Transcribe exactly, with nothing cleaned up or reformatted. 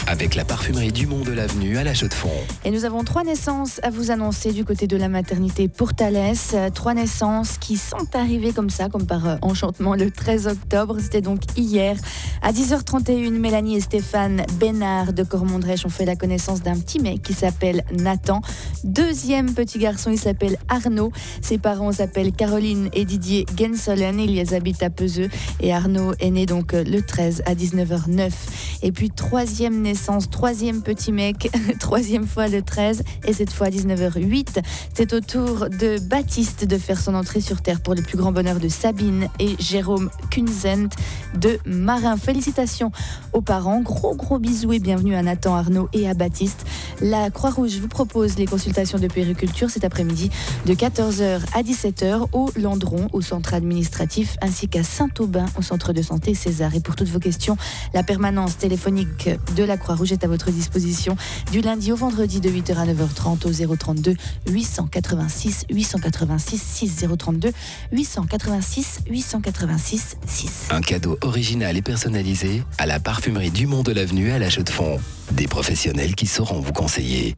avec la parfumerie Dumont de l'Avenue à La Chaux-de-Fonds. Et nous avons trois naissances à vous annoncer du côté de la maternité Pourtalès. Trois naissances qui sont arrivées comme ça, comme par euh, enchantement, le treize octobre. C'était donc hier. À dix heures trente et une, Mélanie et Stéphane Bénard de Cormondrèche ont fait la connaissance d'un petit mec qui s'appelle Nathan. Deuxième petit garçon, il s'appelle Arnaud. Ses parents s'appellent Caroline et Didier Gensolen. Ils habitent à Peseux. Et Arnaud est né donc le treize à dix-neuf heures neuf. Et puis troisième naissance, troisième petit mec, troisième fois le treize, et cette fois à dix-neuf heures huit. C'est au tour de Baptiste de faire son entrée sur Terre pour le plus grand bonheur de Sabine et Jérôme Kunzent de Marin. Félicitations aux parents, gros gros bisous et bienvenue à Nathan, Arnaud et à Baptiste. La Croix-Rouge vous propose les consultations de puériculture cet après-midi de quatorze heures à dix-sept heures au Landron, au centre administratif, ainsi qu'à Saint-Aubin, au centre de santé César. Et pour toutes vos questions, la permanence téléphonique de la Croix-Rouge est à votre disposition du lundi au vendredi de huit heures à neuf heures trente au zéro trente-deux huit cent quatre-vingt-six huit cent quatre-vingt-six six, zéro trente-deux huit cent quatre-vingt-six huit cent quatre-vingt-six six. Un cadeau original et personnalisé à la parfumerie Dumont de l'Avenue à La Chaux-de-Fonds. Des professionnels qui sauront vous conseiller.